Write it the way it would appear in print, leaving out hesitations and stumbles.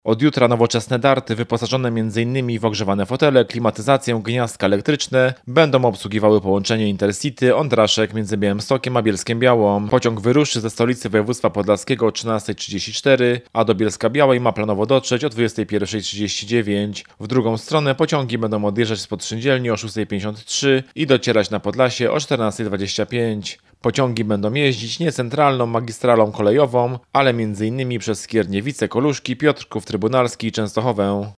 Od jutra nowoczesne darty, wyposażone m.in. w ogrzewane fotele, klimatyzację, gniazdka elektryczne, będą obsługiwały połączenie Intercity Ondraszek między Białymstokiem a Bielskiem-Białą. Pociąg wyruszy ze stolicy województwa podlaskiego o 13:34, a do Bielska-Białej ma planowo dotrzeć o 21:39. W drugą stronę pociągi będą odjeżdżać spod Szyndzielni o 6:53 i docierać na Podlasie o 14:25. Pociągi będą jeździć nie centralną magistralą kolejową, ale m.in. przez Skierniewice, Koluszki, Piotrków Trybunalski i Częstochowę.